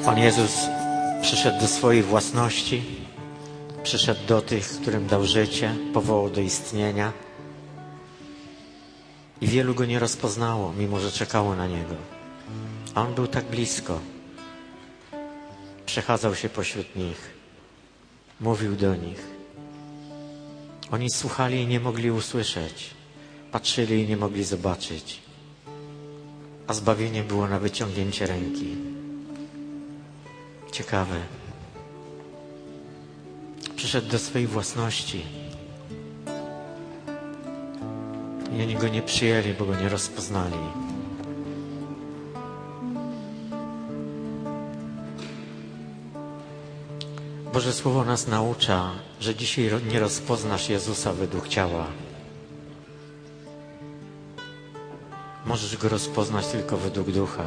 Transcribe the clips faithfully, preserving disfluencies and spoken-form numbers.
Pan Jezus przyszedł do swojej własności, przyszedł do tych, którym dał życie, powołał do istnienia i wielu Go nie rozpoznało, mimo że czekało na Niego. A On był tak blisko. Przechadzał się pośród nich, mówił do nich. Oni słuchali i nie mogli usłyszeć, patrzyli i nie mogli zobaczyć, a zbawienie było na wyciągnięcie ręki. Ciekawe. Przyszedł do swojej własności i oni Go nie przyjęli, bo Go nie rozpoznali. Boże Słowo nas naucza, że dzisiaj nie rozpoznasz Jezusa według ciała. Możesz Go rozpoznać tylko według ducha.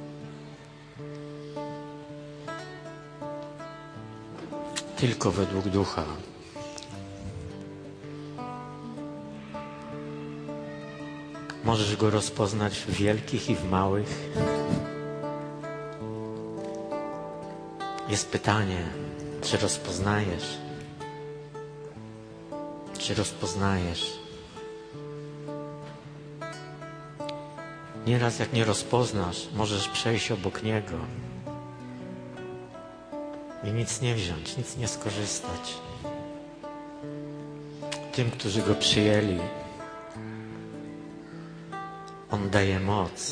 Tylko według ducha. Możesz Go rozpoznać w wielkich i w małych. Jest pytanie, czy rozpoznajesz? Czy rozpoznajesz? Nieraz jak nie rozpoznasz, możesz przejść obok Niego i nic nie wziąć, nic nie skorzystać. Tym, którzy Go przyjęli, On daje moc.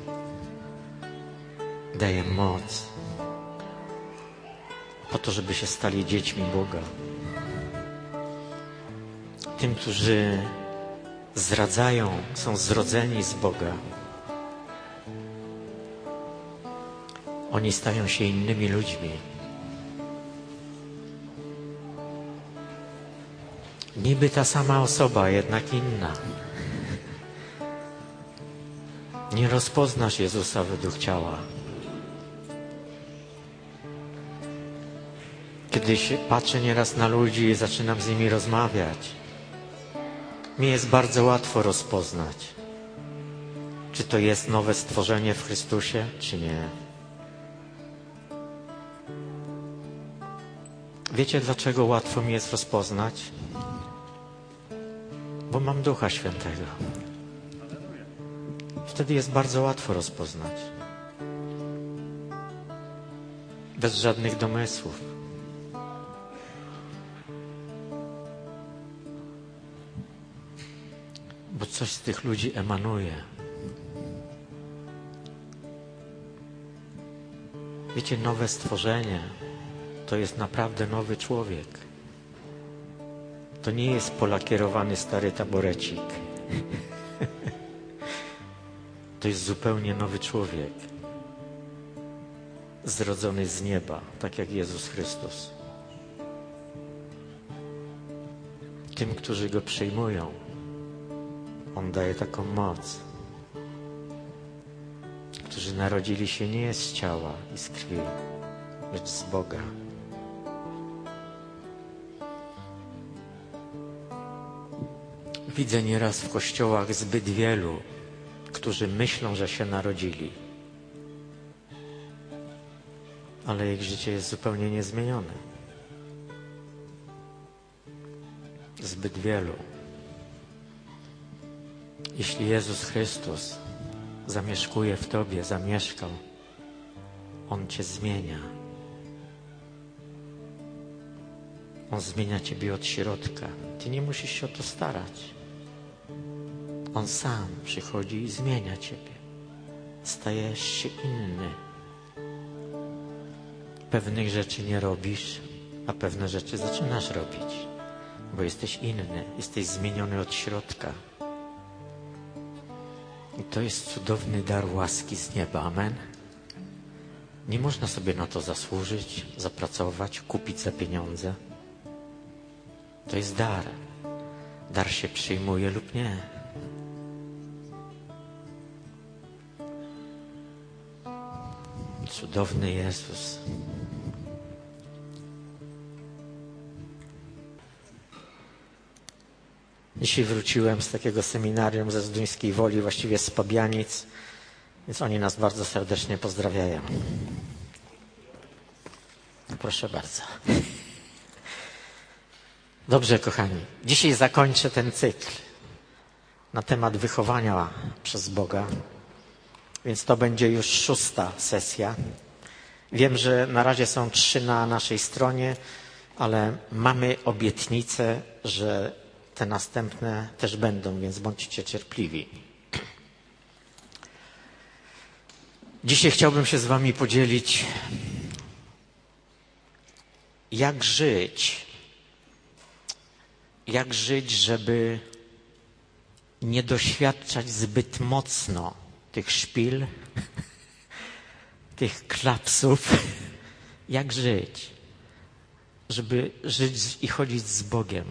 Daje moc po to, żeby się stali dziećmi Boga. Tym, którzy zdradzają, są zrodzeni z Boga. Oni stają się innymi ludźmi. Niby ta sama osoba, jednak inna. Nie rozpoznasz Jezusa według ciała. Kiedy się patrzę nieraz na ludzi i zaczynam z nimi rozmawiać, mi jest bardzo łatwo rozpoznać, czy to jest nowe stworzenie w Chrystusie, czy nie. Wiecie, dlaczego łatwo mi jest rozpoznać? Bo mam Ducha Świętego. Wtedy jest bardzo łatwo rozpoznać. Bez żadnych domysłów. Bo coś z tych ludzi emanuje. Wiecie, nowe stworzenie to jest naprawdę nowy człowiek. To nie jest polakierowany stary taborecik. To jest zupełnie nowy człowiek. Zrodzony z nieba, tak jak Jezus Chrystus. Tym, którzy Go przyjmują, On daje taką moc. Którzy narodzili się nie z ciała i z krwi, lecz z Boga. Widzę nieraz w kościołach zbyt wielu, którzy myślą, że się narodzili, ale ich życie jest zupełnie niezmienione. Zbyt wielu. Jeśli Jezus Chrystus zamieszkuje w Tobie, zamieszkał, On Cię zmienia. On zmienia Ciebie od środka. Ty nie musisz się o to starać. On sam przychodzi i zmienia Ciebie. Stajesz się inny. Pewnych rzeczy nie robisz, a pewne rzeczy zaczynasz robić, bo jesteś inny, jesteś zmieniony od środka. I to jest cudowny dar łaski z nieba. Amen. Nie można sobie na to zasłużyć, zapracować, kupić za pieniądze. To jest dar. Dar się przyjmuje lub nie. Cudowny Jezus. Dzisiaj wróciłem z takiego seminarium ze Zduńskiej Woli, właściwie z Pabianic, więc oni nas bardzo serdecznie pozdrawiają. Proszę bardzo. Dobrze, kochani. Dzisiaj zakończę ten cykl na temat wychowania przez Boga. Więc to będzie już szósta sesja. Wiem, że na razie są trzy na naszej stronie, ale mamy obietnicę, że te następne też będą, więc bądźcie cierpliwi. Dzisiaj chciałbym się z wami podzielić, jak żyć, jak żyć, żeby nie doświadczać zbyt mocno tych szpil, tych klapsów. Jak żyć, żeby żyć i chodzić z Bogiem.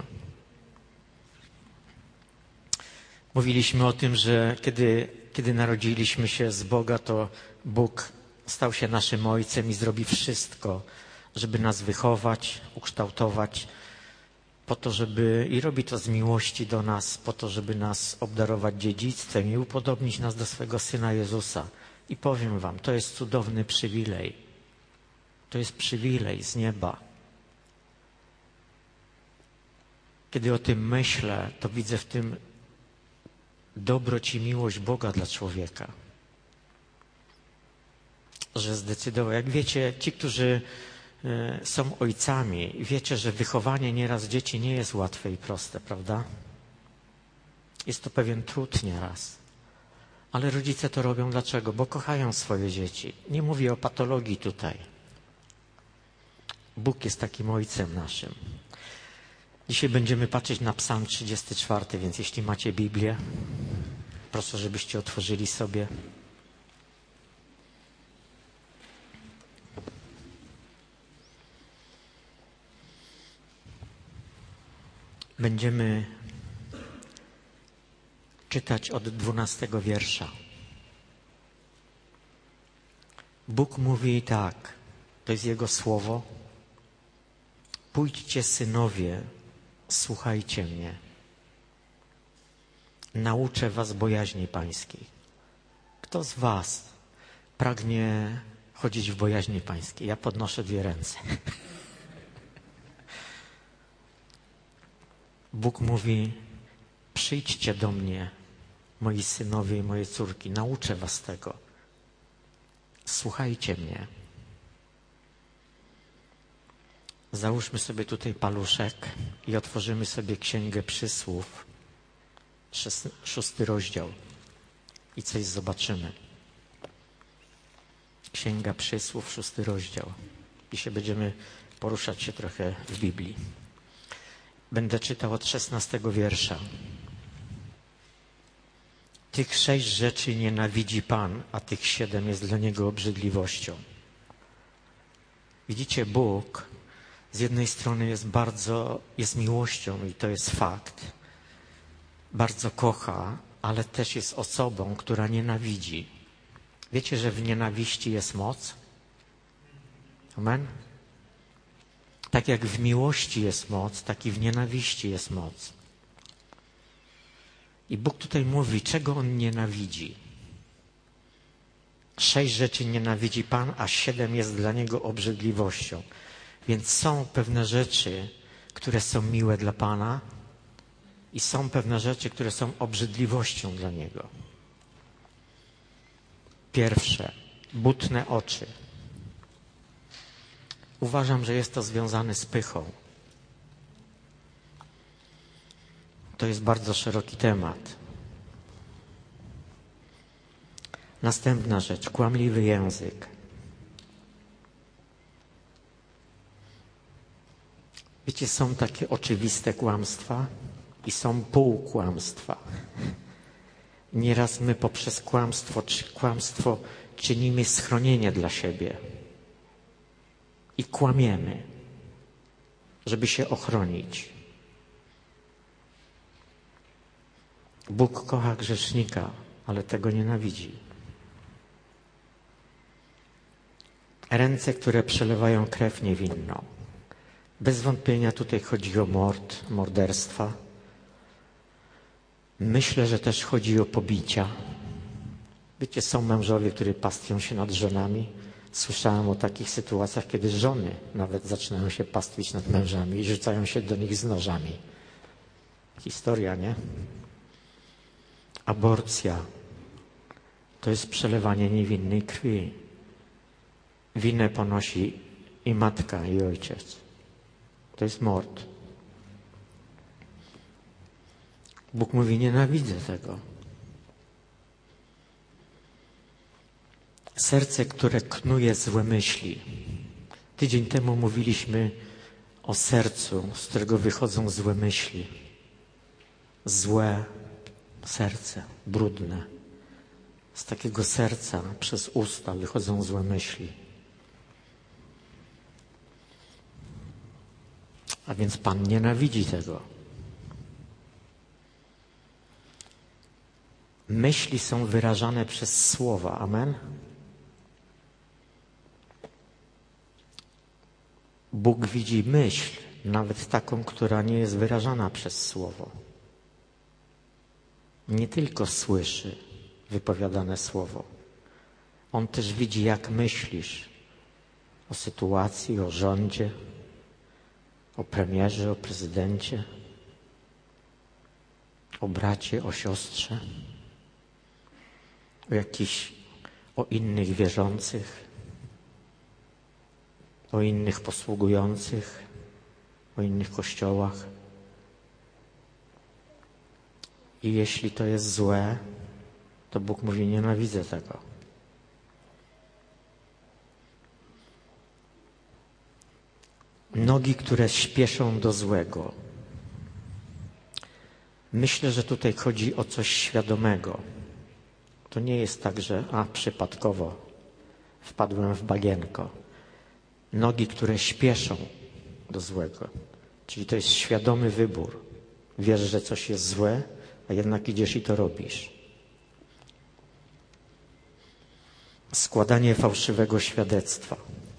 Mówiliśmy o tym, że kiedy, kiedy narodziliśmy się z Boga, to Bóg stał się naszym Ojcem i zrobi wszystko, żeby nas wychować, ukształtować, po to, żeby, i robi to z miłości do nas, po to, żeby nas obdarować dziedzictwem i upodobnić nas do swego Syna Jezusa. I powiem wam, to jest cudowny przywilej. To jest przywilej z nieba. Kiedy o tym myślę, to widzę w tym dobroć i miłość Boga dla człowieka. Że zdecydował, jak wiecie, ci, którzy są ojcami, wiecie, że wychowanie nieraz dzieci nie jest łatwe i proste, prawda? Jest to pewien trud nieraz. Ale rodzice to robią dlaczego? Bo kochają swoje dzieci. Nie mówię o patologii tutaj. Bóg jest takim Ojcem naszym. Dzisiaj będziemy patrzeć na Psalm trzydziesty czwarty, więc jeśli macie Biblię, proszę, żebyście otworzyli sobie. Będziemy czytać od dwunastego wiersza. Bóg mówi tak, to jest Jego słowo. Pójdźcie, synowie, słuchajcie mnie. Nauczę was bojaźni pańskiej. Kto z was pragnie chodzić w bojaźni pańskiej? Ja podnoszę dwie ręce. Bóg mówi, przyjdźcie do mnie, moi synowie i moje córki, nauczę was tego. Słuchajcie mnie. Załóżmy sobie tutaj paluszek i otworzymy sobie Księgę Przysłów, szósty rozdział i coś zobaczymy. Księga Przysłów, szósty rozdział. I się będziemy poruszać się trochę w Biblii. Będę czytał od szesnastego wiersza. Tych sześć rzeczy nienawidzi Pan, a tych siedem jest dla Niego obrzydliwością. Widzicie, Bóg z jednej strony jest bardzo, jest miłością i to jest fakt. Bardzo kocha, ale też jest osobą, która nienawidzi. Wiecie, że w nienawiści jest moc? Amen? Tak jak w miłości jest moc, tak i w nienawiści jest moc. I Bóg tutaj mówi, czego On nienawidzi. Sześć rzeczy nienawidzi Pan, a siedem jest dla Niego obrzydliwością. Więc są pewne rzeczy, które są miłe dla Pana i są pewne rzeczy, które są obrzydliwością dla Niego. Pierwsze, butne oczy. Uważam, że jest to związane z pychą. To jest bardzo szeroki temat. Następna rzecz, kłamliwy język. Wiecie, są takie oczywiste kłamstwa i są półkłamstwa. Nieraz my poprzez kłamstwo, czy kłamstwo czynimy schronienie dla siebie i kłamiemy, żeby się ochronić. Bóg kocha grzesznika, ale tego nienawidzi. Ręce, które przelewają krew niewinną. Bez wątpienia tutaj chodzi o mord, morderstwa. Myślę, że też chodzi o pobicia. Wiecie, są mężowie, którzy pastwią się nad żonami, Słyszałem o takich sytuacjach, kiedy żony nawet zaczynają się pastwić nad mężami i rzucają się do nich z nożami. Historia, nie? Aborcja to jest przelewanie niewinnej krwi. Winę ponosi i matka, i ojciec. To jest mord. Bóg mówi, nienawidzę tego. Serce, które knuje złe myśli. Tydzień temu mówiliśmy o sercu, z którego wychodzą złe myśli. Złe serce, brudne. Z takiego serca przez usta wychodzą złe myśli. A więc Pan nienawidzi tego. Myśli są wyrażane przez słowa. Amen? Bóg widzi myśl, nawet taką, która nie jest wyrażana przez słowo. Nie tylko słyszy wypowiadane słowo. On też widzi, jak myślisz o sytuacji, o rządzie, o premierze, o prezydencie, o bracie, o siostrze, o jakichś, o innych wierzących, o innych posługujących, o innych kościołach. I jeśli to jest złe, to Bóg mówi, nienawidzę tego. Nogi, które śpieszą do złego. Myślę, że tutaj chodzi o coś świadomego. To nie jest tak, że a, przypadkowo wpadłem w bagienko. Nogi, które śpieszą do złego. Czyli to jest świadomy wybór. Wiesz, że coś jest złe, a jednak idziesz i to robisz. Składanie fałszywego świadectwa.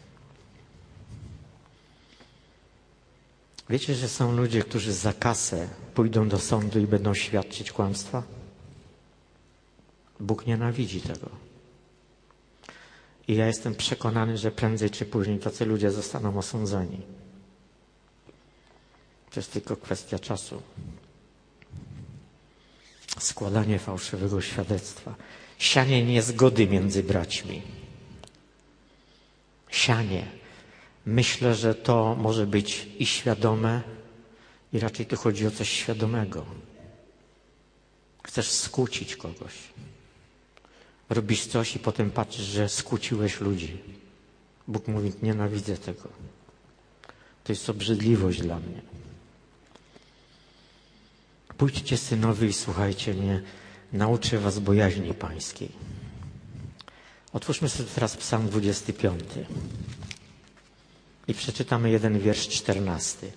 Wiecie, że są ludzie, którzy za kasę pójdą do sądu i będą świadczyć kłamstwa? Bóg nienawidzi tego. I ja jestem przekonany, że prędzej czy później tacy ludzie zostaną osądzeni. To jest tylko kwestia czasu. Składanie fałszywego świadectwa. Sianie niezgody między braćmi. Sianie. Myślę, że to może być i świadome, i raczej tu chodzi o coś świadomego. Chcesz skłócić kogoś. Robisz coś i potem patrzysz, że skłóciłeś ludzi. Bóg mówi, nienawidzę tego. To jest obrzydliwość dla mnie. Pójdźcie, synowie, i słuchajcie mnie, nauczę was bojaźni pańskiej. Otwórzmy sobie teraz Psalm dwudziesty piąty. I przeczytamy jeden wiersz czternasty.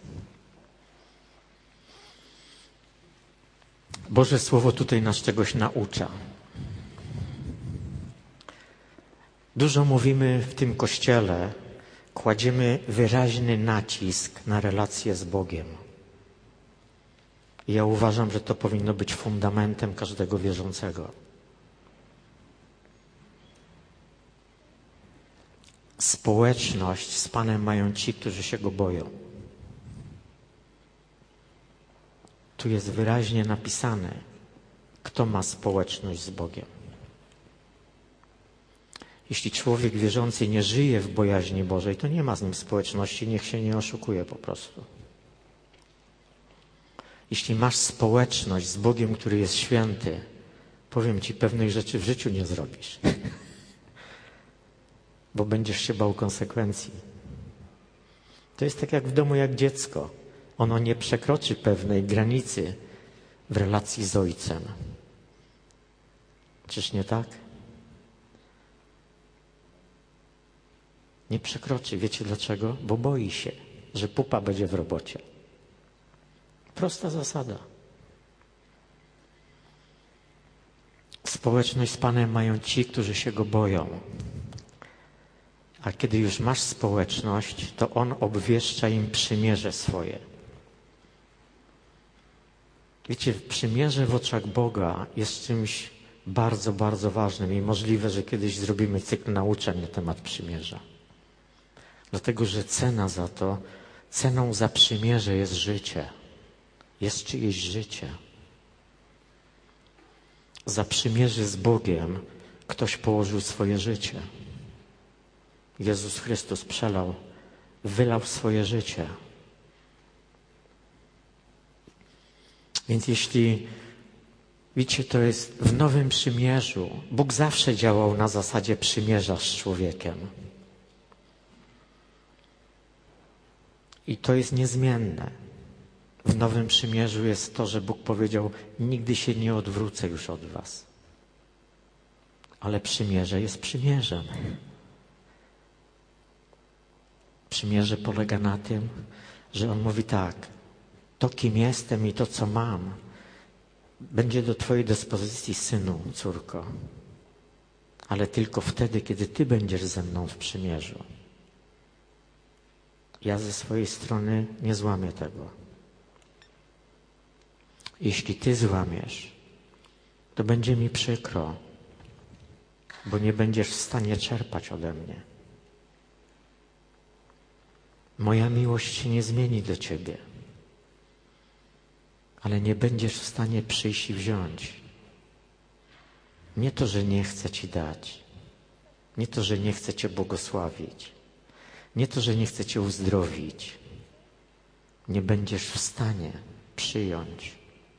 Boże Słowo tutaj nas czegoś naucza. Dużo mówimy w tym Kościele, kładziemy wyraźny nacisk na relacje z Bogiem. I ja uważam, że to powinno być fundamentem każdego wierzącego. Społeczność z Panem mają ci, którzy się Go boją. Tu jest wyraźnie napisane, kto ma społeczność z Bogiem. Jeśli człowiek wierzący nie żyje w bojaźni Bożej, to nie ma z nim społeczności, niech się nie oszukuje po prostu. Jeśli masz społeczność z Bogiem, który jest święty, powiem ci, pewnych rzeczy w życiu nie zrobisz. Bo będziesz się bał konsekwencji. To jest tak jak w domu, jak dziecko. Ono nie przekroczy pewnej granicy w relacji z ojcem. Czyż nie tak? Nie przekroczy. Wiecie dlaczego? Bo boi się, że pupa będzie w robocie. Prosta zasada. Społeczność z Panem mają ci, którzy się Go boją. A kiedy już masz społeczność, to On obwieszcza im przymierze swoje. Wiecie, przymierze w oczach Boga jest czymś bardzo, bardzo ważnym i możliwe, że kiedyś zrobimy cykl nauczeń na temat przymierza. Dlatego, że cena za to, ceną za przymierze jest życie. Jest czyjeś życie. Za przymierze z Bogiem ktoś położył swoje życie. Jezus Chrystus przelał, wylał swoje życie. Więc jeśli, widzicie, to jest w Nowym Przymierzu. Bóg zawsze działał na zasadzie przymierza z człowiekiem. I to jest niezmienne. W Nowym Przymierzu jest to, że Bóg powiedział, nigdy się nie odwrócę już od was. Ale przymierze jest przymierzem. Przymierze polega na tym, że On mówi tak, to kim jestem i to co mam, będzie do twojej dyspozycji, synu, córko. Ale tylko wtedy, kiedy ty będziesz ze mną w przymierzu. Ja ze swojej strony nie złamię tego. Jeśli ty złamiesz, to będzie mi przykro, bo nie będziesz w stanie czerpać ode mnie. Moja miłość się nie zmieni do ciebie, ale nie będziesz w stanie przyjść i wziąć. Nie to, że nie chcę ci dać, nie to, że nie chcę cię błogosławić, nie to, że nie chcę cię uzdrowić. Nie będziesz w stanie przyjąć.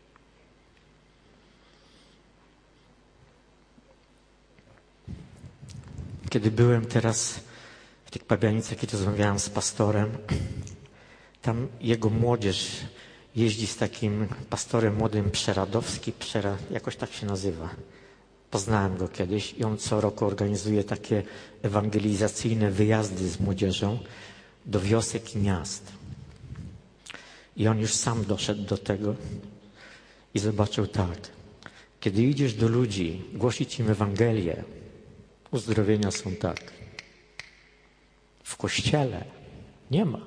Kiedy byłem teraz w tych Pabianicach, kiedy rozmawiałem z pastorem, tam jego młodzież jeździ z takim pastorem młodym Przeradowski, Przera, jakoś tak się nazywa. Poznałem go kiedyś i on co roku organizuje takie ewangelizacyjne wyjazdy z młodzieżą do wiosek i miast. I on już sam doszedł do tego i zobaczył tak. Kiedy idziesz do ludzi, głosić im Ewangelię, uzdrowienia są tak. W kościele nie ma.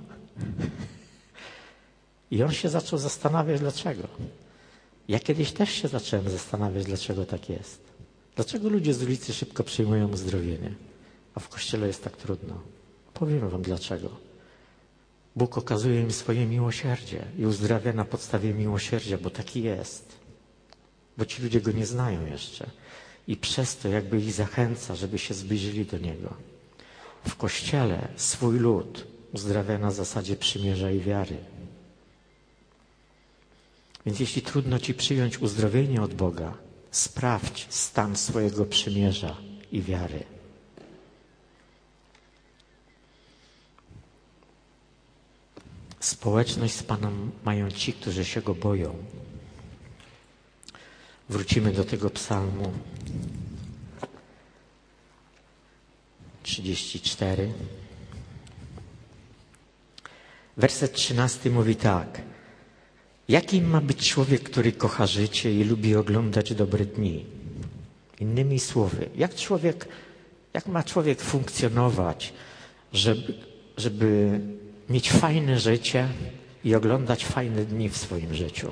I on się zaczął zastanawiać, dlaczego. Ja kiedyś też się zacząłem zastanawiać, dlaczego tak jest. Dlaczego ludzie z ulicy szybko przyjmują uzdrowienie, a w kościele jest tak trudno? Powiem wam dlaczego. Bóg okazuje im swoje miłosierdzie i uzdrawia na podstawie miłosierdzia, bo taki jest. Bo ci ludzie Go nie znają jeszcze. I przez to jakby ich zachęca, żeby się zbliżyli do Niego. W kościele swój lud uzdrawia na zasadzie przymierza i wiary. Więc jeśli trudno ci przyjąć uzdrowienie od Boga, sprawdź stan swojego przymierza i wiary. Społeczność z Panem mają ci, którzy się Go boją. Wrócimy do tego psalmu. trzydzieści cztery. Werset trzynasty mówi tak. Jakim ma być człowiek, który kocha życie i lubi oglądać dobre dni? Innymi słowy, jak człowiek, jak ma człowiek funkcjonować, żeby, żeby mieć fajne życie i oglądać fajne dni w swoim życiu?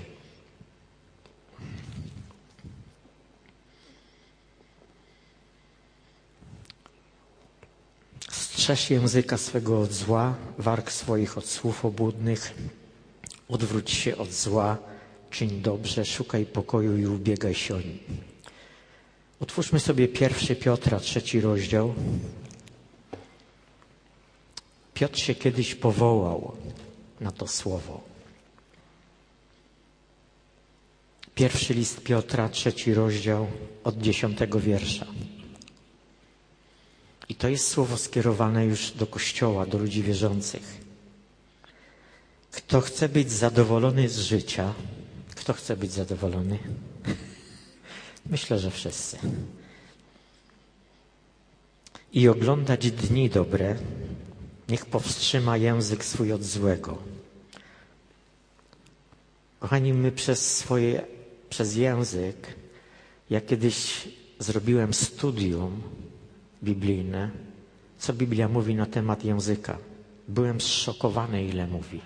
Strzeż języka swego od zła, warg swoich od słów obłudnych. Odwróć się od zła, czyń dobrze, szukaj pokoju i ubiegaj się o nim. Otwórzmy sobie pierwszy Piotra, trzeci rozdział. Piotr się kiedyś powołał na to słowo. Pierwszy list Piotra, trzeci rozdział, od dziesiątego wiersza. I to jest słowo skierowane już do Kościoła, do ludzi wierzących. Kto chce być zadowolony z życia, kto chce być zadowolony? Myślę, że wszyscy. I oglądać dni dobre, niech powstrzyma język swój od złego. Kochani, my przez swoje, przez język, ja kiedyś zrobiłem studium biblijne, co Biblia mówi na temat języka. Byłem zszokowany, ile mówi.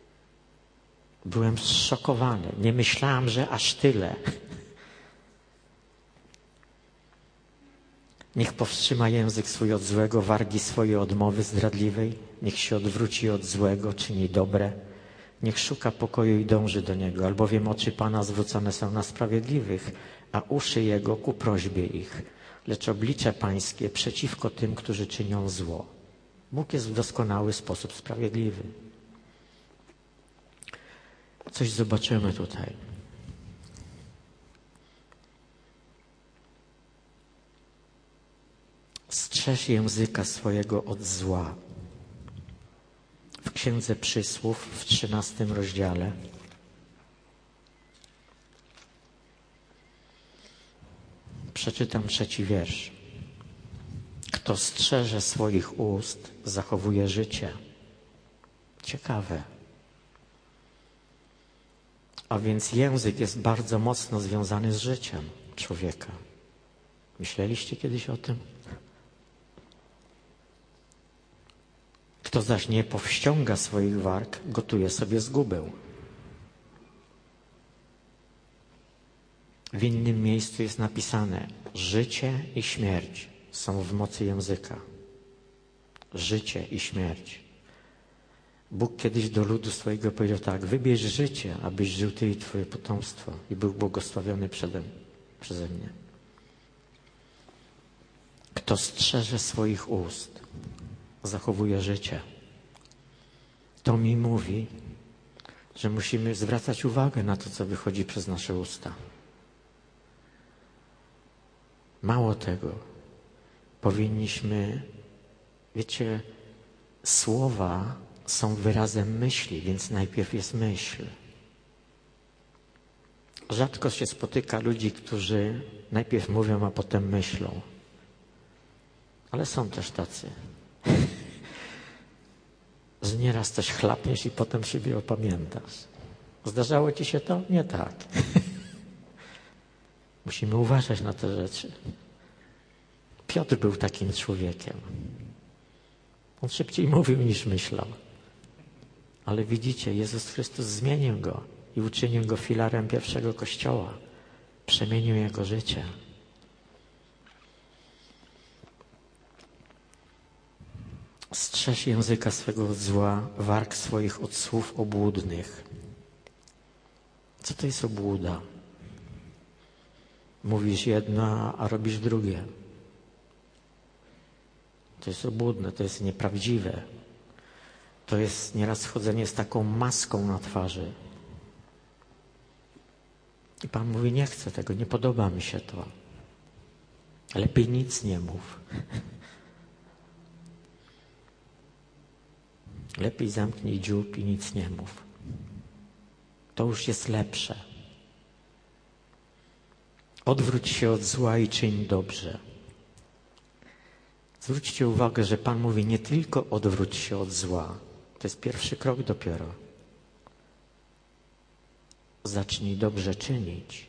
Byłem zszokowany. Nie myślałem, że aż tyle. Niech powstrzyma język swój od złego, wargi swoje od mowy zdradliwej. Niech się odwróci od złego, czyni dobre. Niech szuka pokoju i dąży do niego, albowiem oczy Pana zwrócone są na sprawiedliwych, a uszy Jego ku prośbie ich. Lecz oblicze Pańskie przeciwko tym, którzy czynią zło. Bóg jest w doskonały sposób sprawiedliwy. Coś zobaczymy tutaj. Strzeż języka swojego od zła. W Księdze Przysłów w trzynastym rozdziale przeczytam trzeci wiersz. Kto strzeże swoich ust, zachowuje życie. Ciekawe. A więc język jest bardzo mocno związany z życiem człowieka. Myśleliście kiedyś o tym? Kto zaś nie powściąga swoich warg, gotuje sobie zgubę. W innym miejscu jest napisane: życie i śmierć są w mocy języka. Życie i śmierć. Bóg kiedyś do ludu swojego powiedział tak: wybierz życie, abyś żył ty i twoje potomstwo i był błogosławiony przede, przeze mnie. Kto strzeże swoich ust, zachowuje życie. To mi mówi, że musimy zwracać uwagę na to, co wychodzi przez nasze usta. Mało tego, powinniśmy, wiecie, słowa są wyrazem myśli, więc najpierw jest myśl. Rzadko się spotyka ludzi, którzy najpierw mówią, a potem myślą. Ale są też tacy. Że nieraz coś chlapniesz i potem siebie opamiętasz. Zdarzało ci się to? Nie tak. Musimy uważać na te rzeczy. Piotr był takim człowiekiem. On szybciej mówił niż myślał. Ale widzicie, Jezus Chrystus zmienił go i uczynił go filarem pierwszego Kościoła. Przemienił jego życie. Strzeż języka swego od zła, warg swoich od słów obłudnych. Co to jest obłuda? Mówisz jedno, a robisz drugie. To jest obłudne, to jest nieprawdziwe. To jest nieraz chodzenie z taką maską na twarzy. I Pan mówi: nie chcę tego, nie podoba mi się to. Lepiej nic nie mów. Lepiej zamknij dziób i nic nie mów. To już jest lepsze. Odwróć się od zła i czyń dobrze. Zwróćcie uwagę, że Pan mówi nie tylko odwróć się od zła. To jest pierwszy krok dopiero. Zacznij dobrze czynić.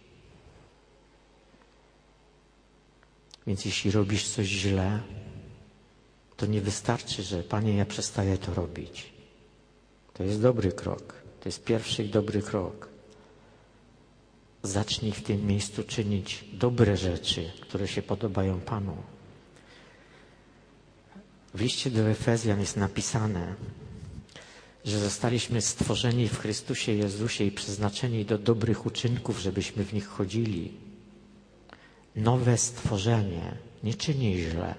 Więc jeśli robisz coś źle, to nie wystarczy, że Panie, ja przestaję to robić. To jest dobry krok. To jest pierwszy i dobry krok. Zacznij w tym miejscu czynić dobre rzeczy, które się podobają Panu. W liście do Efezjan jest napisane, że zostaliśmy stworzeni w Chrystusie Jezusie i przeznaczeni do dobrych uczynków, żebyśmy w nich chodzili. Nowe stworzenie nie czyni źle.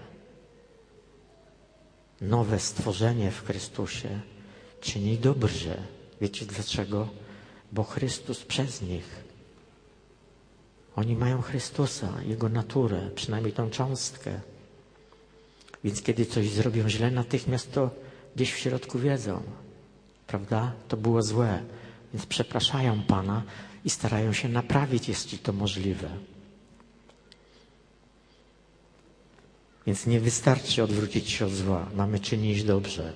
Nowe stworzenie w Chrystusie czyni dobrze. Wiecie dlaczego? Bo Chrystus przez nich. Oni mają Chrystusa, Jego naturę, przynajmniej tą cząstkę. Więc kiedy coś zrobią źle, natychmiast to gdzieś w środku wiedzą. Prawda? To było złe. Więc przepraszają Pana i starają się naprawić, jeśli to możliwe. Więc nie wystarczy odwrócić się od zła. Mamy czynić dobrze.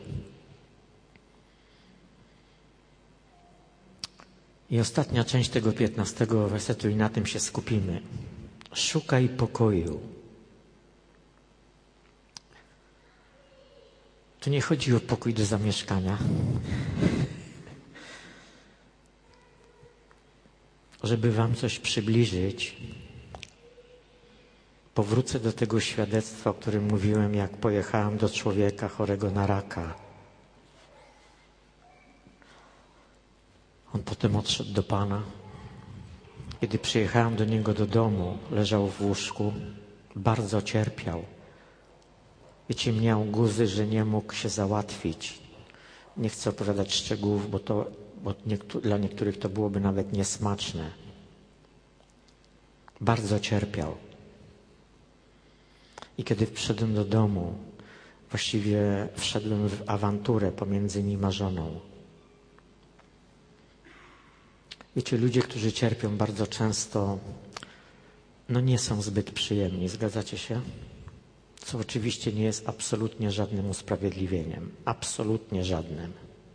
I ostatnia część tego piętnastego wersetu, i na tym się skupimy. Szukaj pokoju. Tu nie chodzi o pokój do zamieszkania. Żeby wam coś przybliżyć, Powrócę do tego świadectwa, o którym mówiłem, jak pojechałem do człowieka chorego na raka. On potem odszedł do Pana. Kiedy przyjechałem do niego do domu, leżał w łóżku, bardzo cierpiał. Wiecie, miał guzy, że nie mógł się załatwić. Nie chcę opowiadać szczegółów, bo, to, bo niektó- dla niektórych to byłoby nawet niesmaczne. Bardzo cierpiał. I kiedy wszedłem do domu, właściwie wszedłem w awanturę pomiędzy nim a żoną. Wiecie, ludzie, którzy cierpią, bardzo często no nie są zbyt przyjemni, zgadzacie się? Co oczywiście nie jest absolutnie żadnym usprawiedliwieniem. Absolutnie żadnym.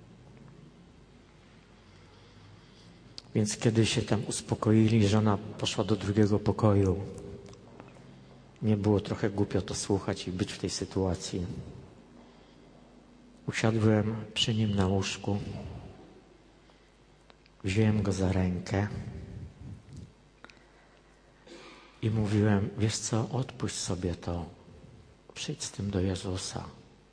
Więc kiedy się tam uspokoili, żona poszła do drugiego pokoju. Nie było trochę głupio to słuchać i być w tej sytuacji. Usiadłem przy nim na łóżku. Wziąłem go za rękę i mówiłem, wiesz co, odpuść sobie to. Przyjdź z tym do Jezusa.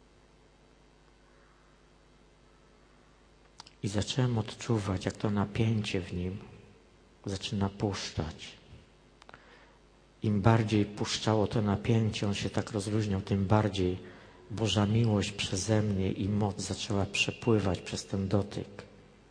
I zacząłem odczuwać, jak to napięcie w nim zaczyna puszczać. Im bardziej puszczało to napięcie, on się tak rozluźniał, tym bardziej Boża miłość przeze mnie i moc zaczęła przepływać przez ten dotyk.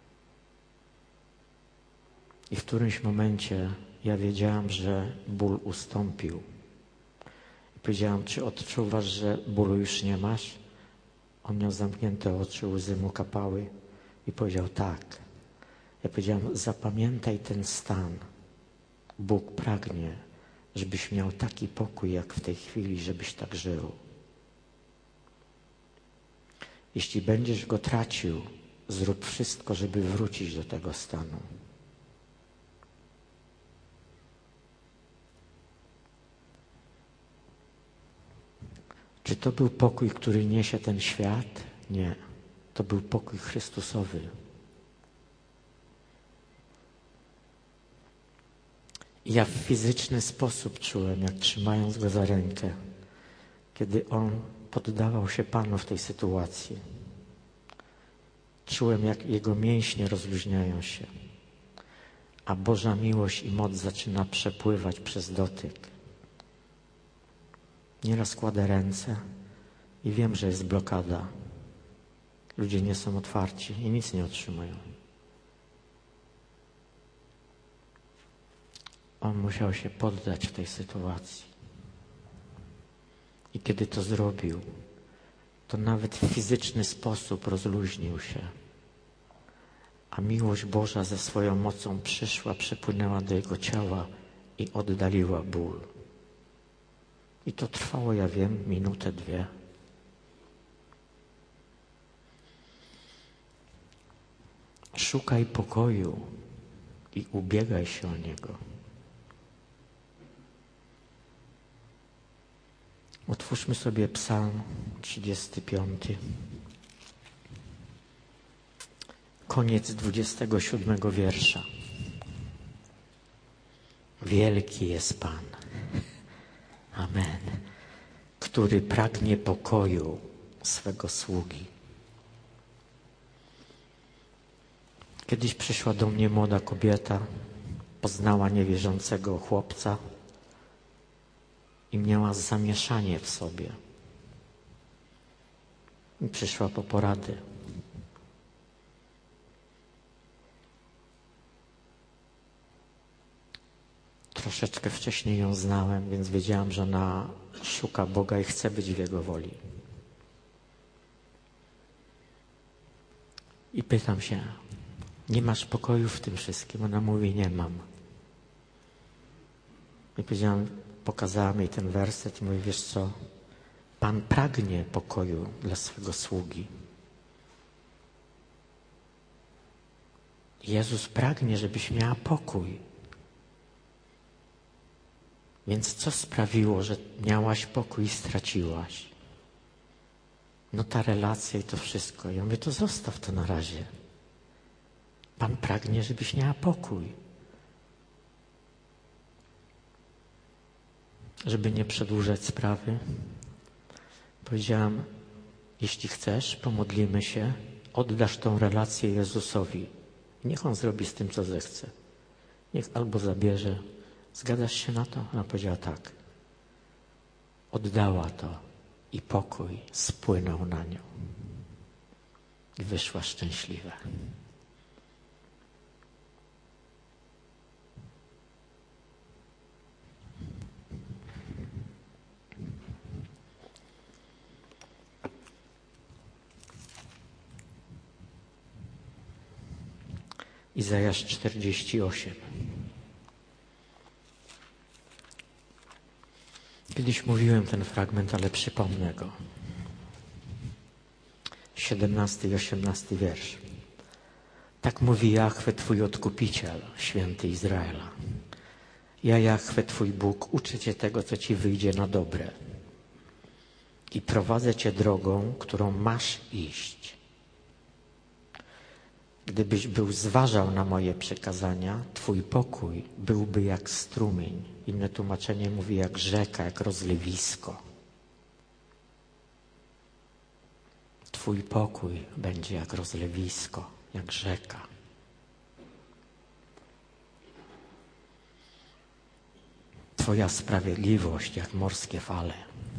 I w którymś momencie ja wiedziałam, że ból ustąpił. I powiedziałam, czy odczuwasz, że bólu już nie masz? On miał zamknięte oczy, łzy mu kapały i powiedział tak. Ja powiedziałam, zapamiętaj ten stan. Bóg pragnie, żebyś miał taki pokój, jak w tej chwili, żebyś tak żył. Jeśli będziesz go tracił, zrób wszystko, żeby wrócić do tego stanu. Czy to był pokój, który niesie ten świat? Nie. To był pokój Chrystusowy. I ja w fizyczny sposób czułem, jak trzymając go za rękę, kiedy on poddawał się Panu w tej sytuacji. Czułem, jak jego mięśnie rozluźniają się, a Boża miłość i moc zaczyna przepływać przez dotyk. Nieraz kładę ręce i wiem, że jest blokada. Ludzie nie są otwarci i nic nie otrzymują. On musiał się poddać w tej sytuacji. I kiedy to zrobił, to nawet w fizyczny sposób rozluźnił się. A miłość Boża ze swoją mocą przyszła, przepłynęła do jego ciała i oddaliła ból. I to trwało, ja wiem, minutę, dwie. Szukaj pokoju i ubiegaj się o niego. Otwórzmy sobie Psalm trzydziesty piąty. Koniec dwudziestego siódmego wiersza. Wielki jest Pan. Amen. Który pragnie pokoju swego sługi. Kiedyś przyszła do mnie młoda kobieta, poznała niewierzącego chłopca i miała zamieszanie w sobie. I przyszła po poradę. Troszeczkę wcześniej ją znałem, więc wiedziałam, że ona szuka Boga i chce być w Jego woli. I pytam się, nie masz pokoju w tym wszystkim? Ona mówi, nie mam. I powiedziałam, pokazałam jej ten werset i mówi, wiesz co, Pan pragnie pokoju dla swego sługi. Jezus pragnie, żebyś miała pokój. Więc co sprawiło, że miałaś pokój i straciłaś? No ta relacja i to wszystko. Ja mówię, to zostaw to na razie. Pan pragnie, żebyś miała pokój. żeby nie przedłużać sprawy, powiedziałam, jeśli chcesz, pomodlimy się, oddasz tą relację Jezusowi. Niech On zrobi z tym, co zechce. Niech albo zabierze. Zgadzasz się na to? Ona powiedziała tak. Oddała to i pokój spłynął na nią. I wyszła szczęśliwa. Izajasz czterdzieści osiem. Kiedyś mówiłem ten fragment, ale przypomnę go. siedemnasty i osiemnasty wiersz. Tak mówi Jahwe, Twój Odkupiciel, Święty Izraela. Ja, Jahwe, Twój Bóg, uczę Cię tego, co Ci wyjdzie na dobre. I prowadzę Cię drogą, którą masz iść. Gdybyś był zważał na moje przekazania, Twój pokój byłby jak strumień. Inne tłumaczenie mówi jak rzeka, jak rozlewisko. Twój pokój będzie jak rozlewisko, jak rzeka. Twoja sprawiedliwość jak morskie fale.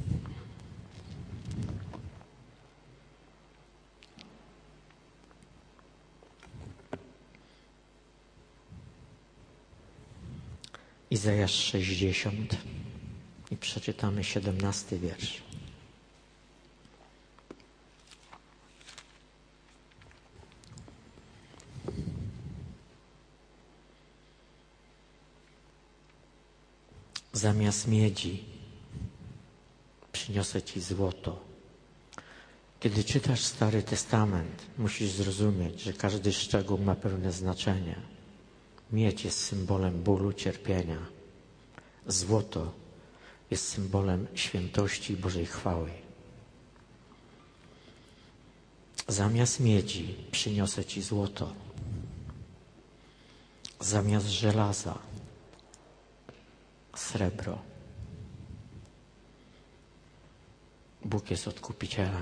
Izajasz sześćdziesiąt i przeczytamy siedemnasty wiersz. Zamiast miedzi przyniosę Ci złoto. Kiedy czytasz Stary Testament, musisz zrozumieć, że każdy szczegół ma pewne znaczenie. Miedź jest symbolem bólu, cierpienia. Złoto jest symbolem świętości i Bożej chwały. Zamiast miedzi przyniosę Ci złoto. Zamiast żelaza srebro. Bóg jest Odkupicielem.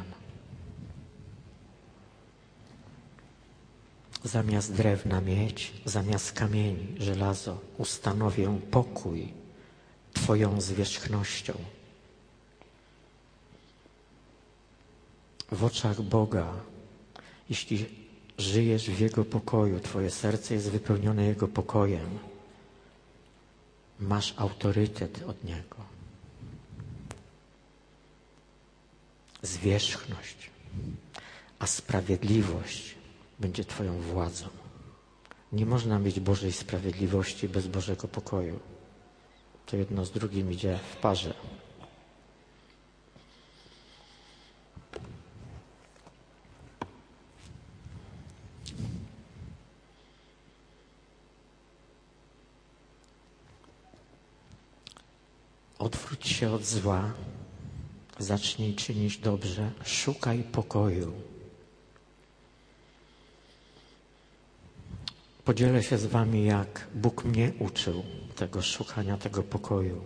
Zamiast drewna miedź, zamiast kamieni żelazo. Ustanowię pokój Twoją zwierzchnością. W oczach Boga, jeśli żyjesz w Jego pokoju, Twoje serce jest wypełnione Jego pokojem, masz autorytet od Niego. Zwierzchność, a sprawiedliwość będzie Twoją władzą. Nie można mieć Bożej sprawiedliwości bez Bożego pokoju. To jedno z drugim idzie w parze. Odwróć się od zła, zacznij czynić dobrze, szukaj pokoju. Podzielę się z Wami, jak Bóg mnie uczył tego szukania, tego pokoju.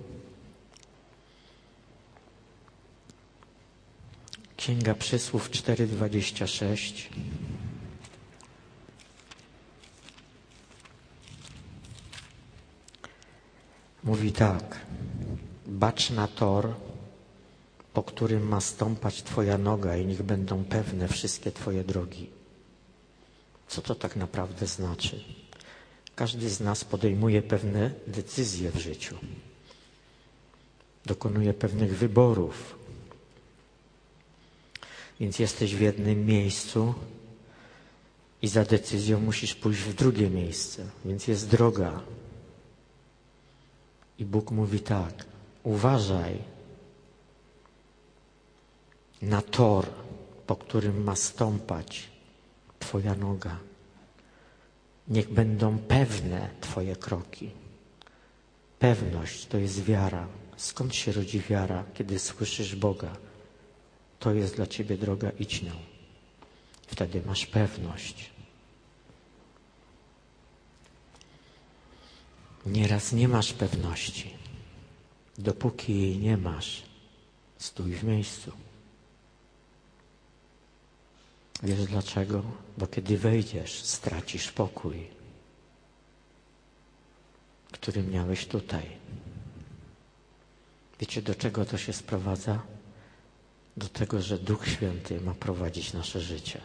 Księga Przysłów cztery dwadzieścia sześć. Mówi tak. Bacz na tor, po którym ma stąpać Twoja noga i niech będą pewne wszystkie Twoje drogi. Co to tak naprawdę znaczy? Każdy z nas podejmuje pewne decyzje w życiu. Dokonuje pewnych wyborów. Więc jesteś w jednym miejscu i za decyzją musisz pójść w drugie miejsce. Więc jest droga. I Bóg mówi tak. Uważaj na tor, po którym ma stąpać Twoja noga. Niech będą pewne Twoje kroki. Pewność to jest wiara. Skąd się rodzi wiara? Kiedy słyszysz Boga. To jest dla Ciebie droga, idź nią. Wtedy masz pewność. Nieraz nie masz pewności. Dopóki jej nie masz, stój w miejscu. Wiesz dlaczego? Bo kiedy wejdziesz, stracisz pokój, który miałeś tutaj. Wiecie, do czego to się sprowadza? Do tego, że Duch Święty ma prowadzić nasze życie,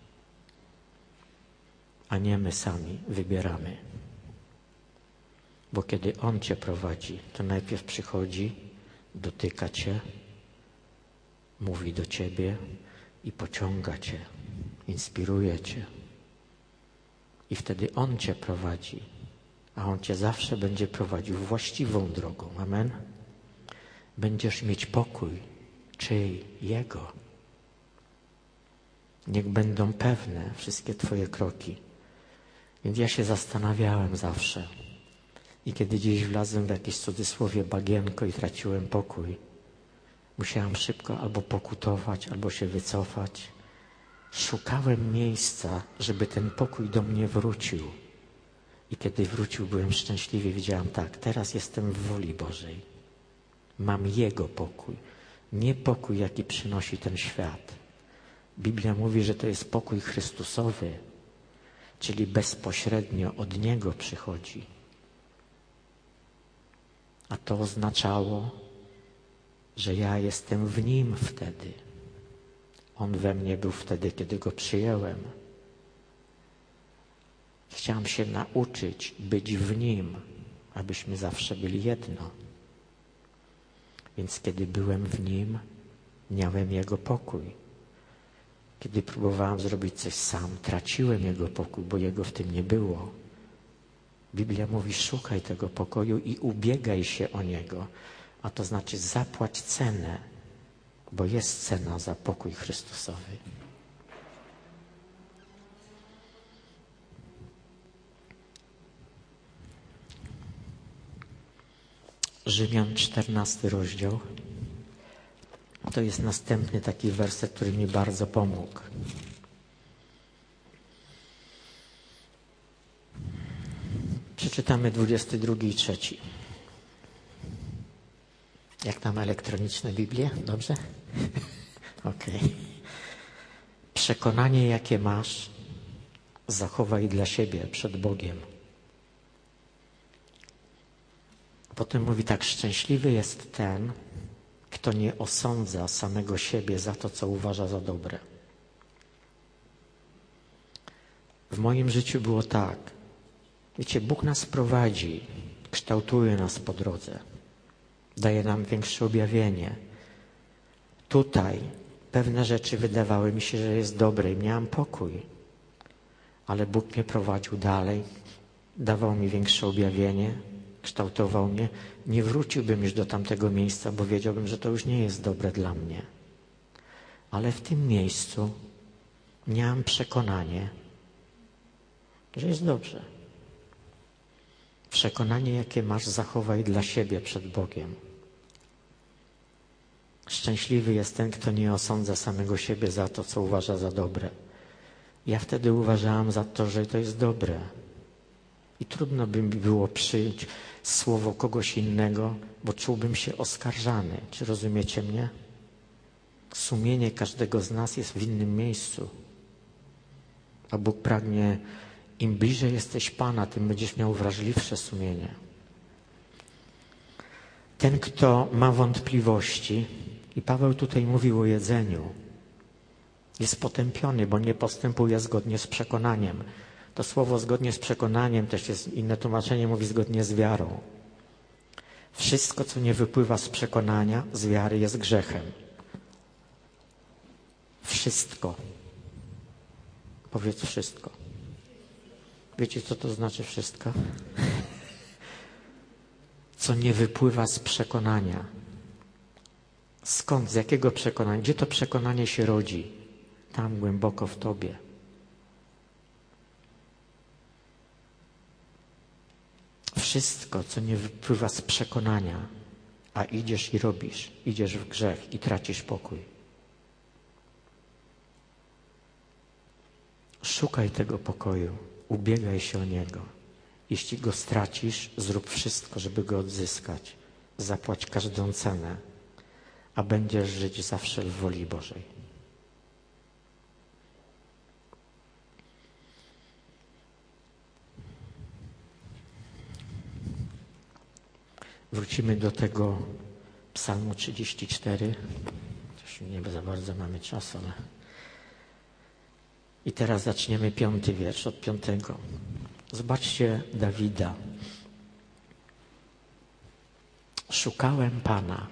a nie my sami wybieramy. Bo kiedy On cię prowadzi, to najpierw przychodzi, dotyka cię, mówi do ciebie i pociąga cię, inspiruje cię. I wtedy On cię prowadzi, a On cię zawsze będzie prowadził właściwą drogą. Amen? Będziesz mieć pokój. Czyj? Jego. Niech będą pewne wszystkie twoje kroki. Więc ja się zastanawiałem zawsze. I kiedy gdzieś wlazłem w jakieś cudzysłowie bagienko i traciłem pokój, musiałem szybko albo pokutować, albo się wycofać. Szukałem miejsca, żeby ten pokój do mnie wrócił. I kiedy wrócił, byłem szczęśliwy. Widziałem tak, teraz jestem w woli Bożej. Mam Jego pokój. Nie pokój, jaki przynosi ten świat. Biblia mówi, że to jest pokój Chrystusowy, czyli bezpośrednio od Niego przychodzi. A to oznaczało, że ja jestem w Nim wtedy. On we mnie był wtedy, kiedy Go przyjąłem. Chciałem się nauczyć być w Nim, abyśmy zawsze byli jedno. Więc kiedy byłem w Nim, miałem Jego pokój. Kiedy próbowałem zrobić coś sam, traciłem Jego pokój, bo Jego w tym nie było. Biblia mówi, szukaj tego pokoju i ubiegaj się o Niego. A to znaczy zapłać cenę, bo jest cena za pokój Chrystusowy. Rzymian czternasty rozdział. To jest następny taki werset, który mi bardzo pomógł. Przeczytamy dwudziesty drugi i trzeci. Jak tam elektroniczne Biblie? Dobrze? Okej. Okay. Przekonanie, jakie masz, zachowaj dla siebie przed Bogiem. Potem mówi tak, szczęśliwy jest ten, kto nie osądza samego siebie za to, co uważa za dobre. W moim życiu było tak. Wiecie, Bóg nas prowadzi, kształtuje nas po drodze. Daje nam większe objawienie. Tutaj pewne rzeczy wydawały mi się, że jest dobre i miałem pokój. Ale Bóg mnie prowadził dalej, dawał mi większe objawienie, kształtował mnie. Nie wróciłbym już do tamtego miejsca, bo wiedziałbym, że to już nie jest dobre dla mnie. Ale w tym miejscu miałem przekonanie, że jest dobrze. Przekonanie, jakie masz, zachowaj dla siebie przed Bogiem. Szczęśliwy jest ten, kto nie osądza samego siebie za to, co uważa za dobre. Ja wtedy uważałem za to, że to jest dobre. I trudno by mi było przyjąć słowo kogoś innego, bo czułbym się oskarżany. Czy rozumiecie mnie? Sumienie każdego z nas jest w innym miejscu. A Bóg pragnie, im bliżej jesteś Pana, tym będziesz miał wrażliwsze sumienie. Ten, kto ma wątpliwości, i Paweł tutaj mówił o jedzeniu, jest potępiony, bo nie postępuje zgodnie z przekonaniem. To słowo zgodnie z przekonaniem, też jest inne tłumaczenie, mówi zgodnie z wiarą. Wszystko, co nie wypływa z przekonania, z wiary, jest grzechem. Wszystko. Powiedz wszystko. Wiecie, co to znaczy wszystko? Co nie wypływa z przekonania. Skąd? Z jakiego przekonania? Gdzie to przekonanie się rodzi? Tam głęboko w tobie. Wszystko, co nie wypływa z przekonania, a idziesz i robisz, idziesz w grzech i tracisz pokój. Szukaj tego pokoju, ubiegaj się o niego. Jeśli go stracisz, zrób wszystko, żeby go odzyskać. zapłać każdą cenę, a będziesz żyć zawsze w woli Bożej. Wrócimy do tego Psalmu trzydzieści cztery. Też nie za bardzo mamy czasu, ale... I teraz zaczniemy piąty wiersz od piątego. Zobaczcie Dawida. Szukałem Pana.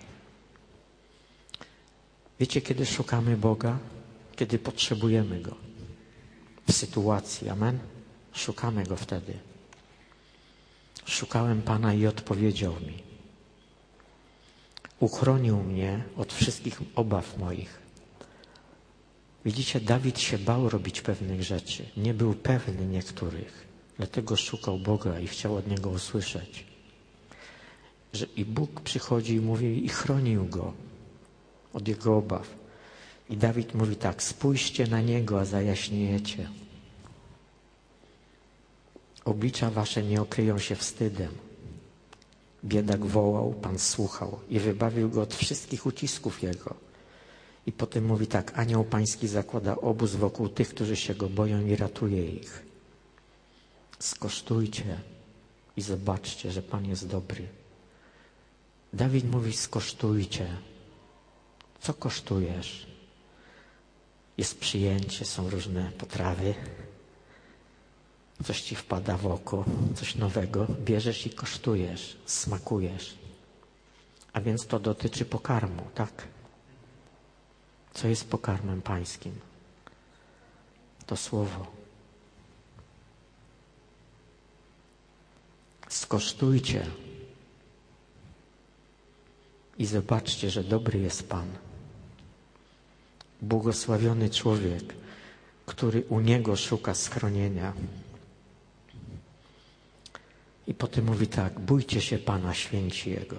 Wiecie, kiedy szukamy Boga? Kiedy potrzebujemy Go. W sytuacji, amen? Szukamy Go wtedy. Szukałem Pana i odpowiedział mi. Uchronił mnie od wszystkich obaw moich. Widzicie, Dawid się bał robić pewnych rzeczy. Nie był pewny niektórych. Dlatego szukał Boga i chciał od Niego usłyszeć. Że i Bóg przychodzi i mówi i chronił go od jego obaw. I Dawid mówi tak, spójrzcie na Niego, a zajaśniejecie. Oblicza wasze nie okryją się wstydem. Biedak wołał, Pan słuchał i wybawił go od wszystkich ucisków jego. I potem mówi tak, anioł pański zakłada obóz wokół tych, którzy się go boją i ratuje ich. Skosztujcie i zobaczcie, że Pan jest dobry. Dawid mówi, skosztujcie. Co kosztujesz? Jest przyjęcie, są różne potrawy. Coś ci wpada w oko, coś nowego. Bierzesz i kosztujesz, smakujesz. A więc to dotyczy pokarmu, tak? Co jest pokarmem pańskim? To słowo. Skosztujcie i zobaczcie, że dobry jest Pan. Błogosławiony człowiek, który u Niego szuka schronienia. I potem mówi tak, bójcie się Pana, święci Jego.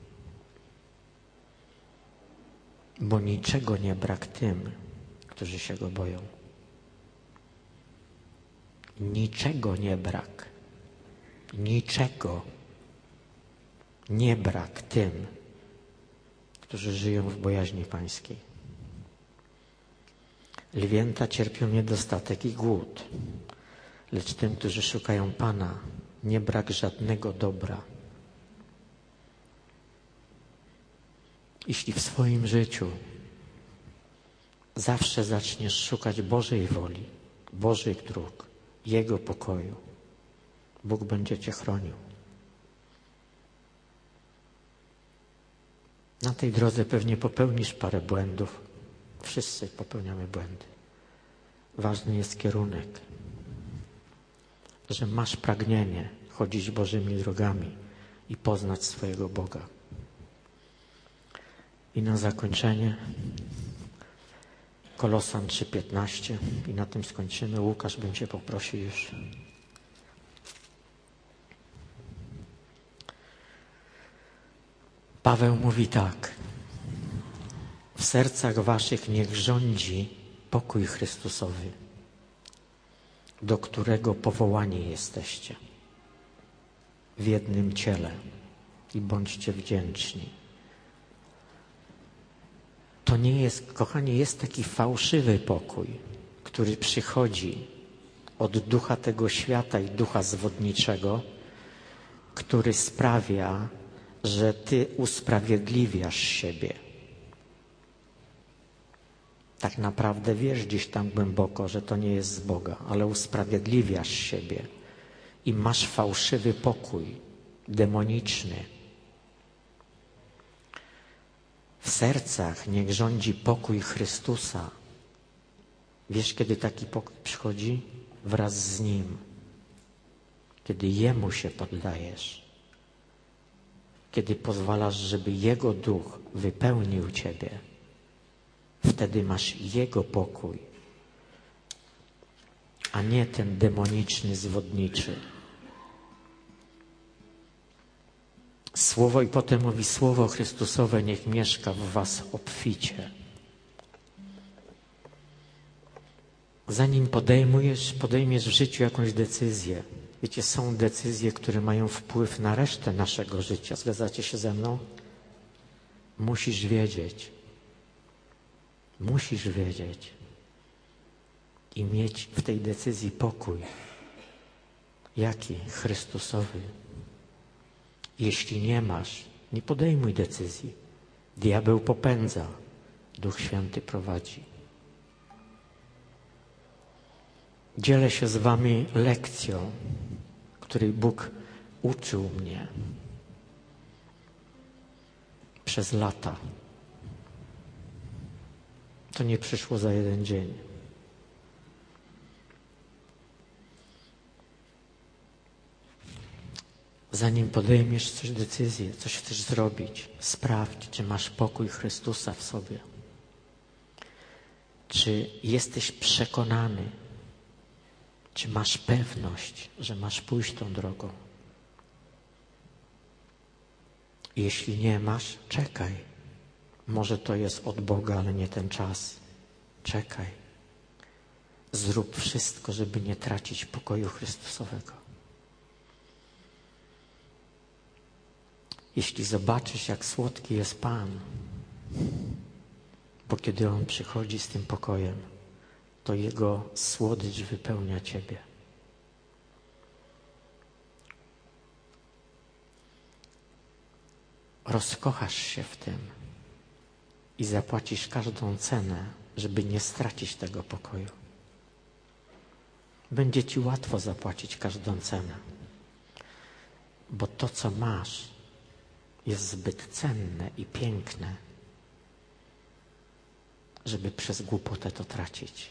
Bo niczego nie brak tym, którzy się Go boją. Niczego nie brak. Niczego nie brak tym, którzy żyją w bojaźni Pańskiej. Lwięta cierpią niedostatek i głód, lecz tym, którzy szukają Pana, nie brak żadnego dobra. Jeśli w swoim życiu zawsze zaczniesz szukać Bożej woli, Bożych dróg, Jego pokoju, Bóg będzie cię chronił. Na tej drodze pewnie popełnisz parę błędów. Wszyscy popełniamy błędy. Ważny jest kierunek, że masz pragnienie chodzić Bożymi drogami i poznać swojego Boga. I na zakończenie Kolosan trzy piętnaście i na tym skończymy. Łukasz, bym cię poprosił już. Paweł mówi tak. W sercach waszych niech rządzi pokój Chrystusowy, do którego powołani jesteście w jednym ciele i bądźcie wdzięczni. To nie jest, kochani, jest taki fałszywy pokój, który przychodzi od ducha tego świata i ducha zwodniczego, który sprawia, że ty usprawiedliwiasz siebie. Tak naprawdę wiesz gdzieś tam głęboko, że to nie jest z Boga, ale usprawiedliwiasz siebie i masz fałszywy pokój, demoniczny. W sercach niech rządzi pokój Chrystusa. Wiesz, kiedy taki pokój przychodzi? Wraz z Nim. Kiedy Jemu się poddajesz. Kiedy pozwalasz, żeby Jego duch wypełnił ciebie. Wtedy masz Jego pokój, a nie ten demoniczny, zwodniczy. Słowo i potem mówi, Słowo Chrystusowe niech mieszka w was obficie. Zanim podejmujesz, podejmiesz w życiu jakąś decyzję, wiecie, są decyzje, które mają wpływ na resztę naszego życia. Zgadzacie się ze mną? Musisz wiedzieć, musisz wiedzieć i mieć w tej decyzji pokój. Jaki? Chrystusowy. Jeśli nie masz, nie podejmuj decyzji. Diabeł popędza, Duch Święty prowadzi. Dzielę się z wami lekcją, której Bóg uczył mnie przez lata. To nie przyszło za jeden dzień. Zanim podejmiesz coś decyzję, coś chcesz zrobić, sprawdź, czy masz pokój Chrystusa w sobie. Czy jesteś przekonany, czy masz pewność, że masz pójść tą drogą. Jeśli nie masz, czekaj. Może to jest od Boga, ale nie ten czas. Czekaj. Zrób wszystko, żeby nie tracić pokoju Chrystusowego. Jeśli zobaczysz, jak słodki jest Pan, bo kiedy On przychodzi z tym pokojem, to Jego słodycz wypełnia ciebie. Rozkochasz się w tym i zapłacisz każdą cenę, żeby nie stracić tego pokoju. Będzie ci łatwo zapłacić każdą cenę, bo to, co masz, jest zbyt cenne i piękne, żeby przez głupotę to tracić.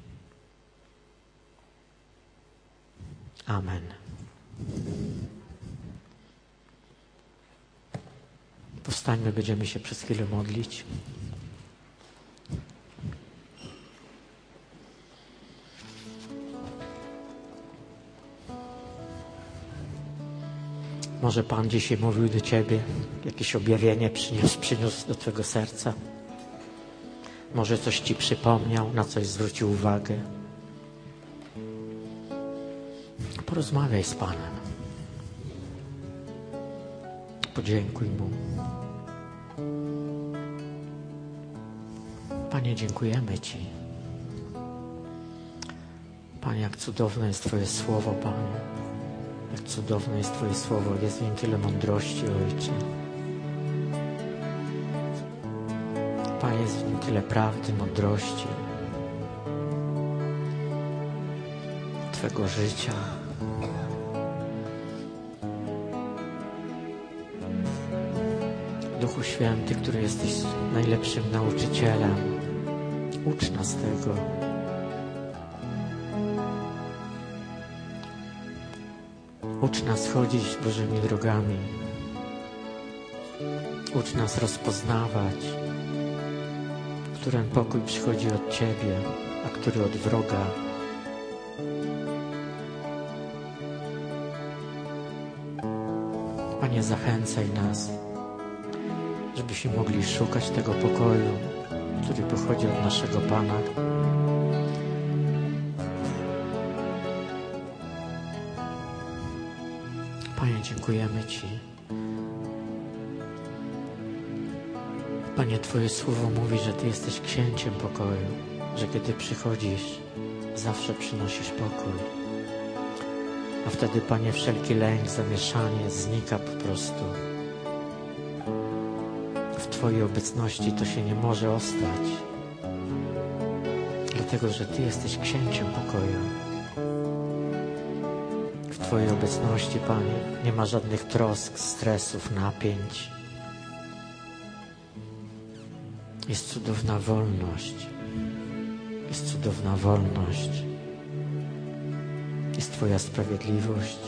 Amen. Powstańmy, będziemy się przez chwilę modlić. Może Pan dzisiaj mówił do ciebie, jakieś objawienie przyniósł, przyniósł do twojego serca. Może coś ci przypomniał, na coś zwrócił uwagę. Porozmawiaj z Panem. Podziękuj Mu. Panie, dziękujemy Ci. Panie, jak cudowne jest Twoje słowo, Panie. Jak cudowne jest Twoje słowo. Jest w nim tyle mądrości, Ojcze. Panie, jest w nim tyle prawdy, mądrości. Twego życia. Duchu Święty, który jesteś najlepszym nauczycielem, ucz nas tego. Ucz nas chodzić Bożymi drogami. Ucz nas rozpoznawać, który pokój przychodzi od Ciebie, a który od wroga. Panie, zachęcaj nas, żebyśmy mogli szukać tego pokoju, który pochodzi od naszego Pana. Panie, dziękujemy Ci. Panie, Twoje słowo mówi, że Ty jesteś księciem pokoju, że kiedy przychodzisz, zawsze przynosisz pokój. A wtedy, Panie, wszelki lęk, zamieszanie znika po prostu. W Twojej obecności to się nie może ostać. Dlatego, że Ty jesteś księciem pokoju. W Twojej obecności, Panie, nie ma żadnych trosk, stresów, napięć. Jest cudowna wolność. Jest cudowna wolność. Jest Twoja sprawiedliwość.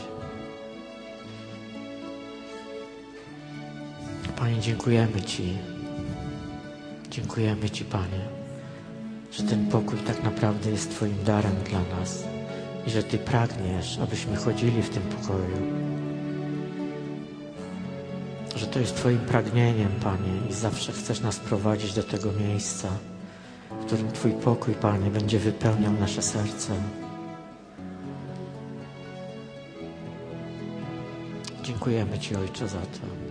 Panie, dziękujemy Ci. Dziękujemy Ci, Panie, że ten pokój tak naprawdę jest Twoim darem dla nas i że Ty pragniesz, abyśmy chodzili w tym pokoju. Że to jest Twoim pragnieniem, Panie, i zawsze chcesz nas prowadzić do tego miejsca, w którym Twój pokój, Panie, będzie wypełniał nasze serce. Dziękujemy Ci, Ojcze, za to.